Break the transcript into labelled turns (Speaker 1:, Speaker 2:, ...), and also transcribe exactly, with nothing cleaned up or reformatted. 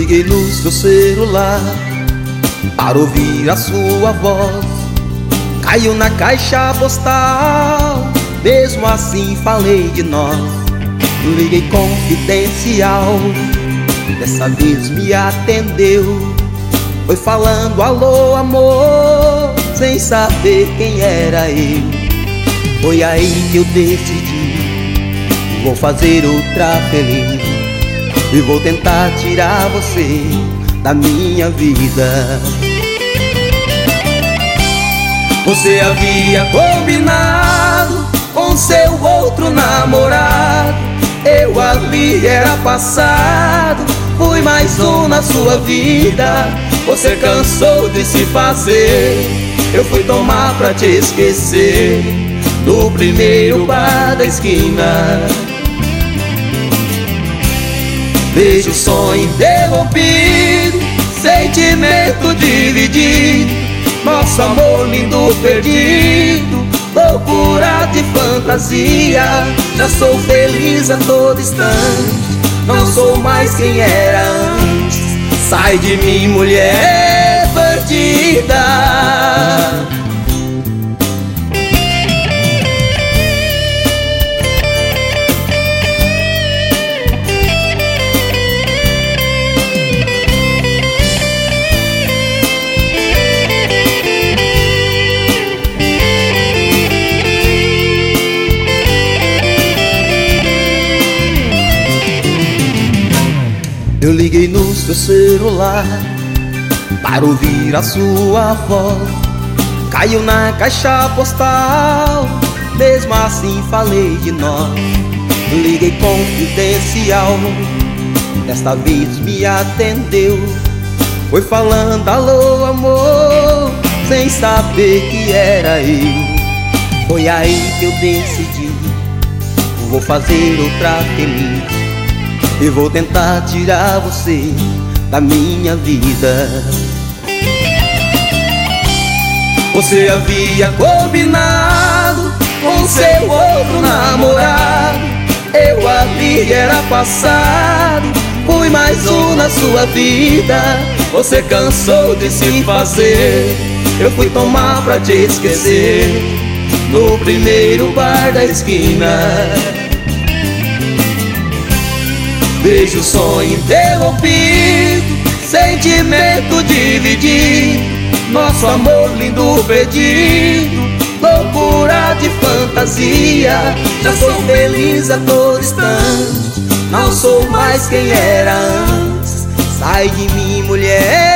Speaker 1: liguei no seu celular para ouvir a sua voz. Caiu na caixa postal, mesmo assim falei de nós. Liguei confidencial, dessa vez me atendeu. Foi falando alô amor, sem saber quem era eu. Foi aí que eu decidi, vou fazer outra feliz e vou tentar tirar você da minha vida. Você havia combinado com seu outro namorado, eu ali era passado, fui mais um na sua vida. Você cansou de se fazer, eu fui tomar pra te esquecer, no primeiro bar da esquina. Vejo o sonho interrompido, sentimento dividido, nosso amor lindo perdido, loucura de fantasia. Já sou feliz a todo instante, não sou mais quem era antes. Sai de mim, mulher bandida. Eu liguei no seu celular para ouvir a sua voz. Caiu na caixa postal, mesmo assim falei de nós. Liguei confidencial, desta vez me atendeu. Foi falando alô amor, sem saber que era eu. Foi aí que eu decidi, vou fazer outra feliz e vou tentar tirar você da minha vida. Você havia combinado com seu outro namorado, eu ali era passado, fui mais um na sua vida. Você cansou de se fazer, eu fui tomar pra te esquecer, no primeiro bar da esquina. Vejo o sonho interrompido, sentimento dividido, nosso amor lindo perdido, loucura de fantasia. Já sou feliz a todo instante, não sou mais quem era antes. Sai de mim, mulher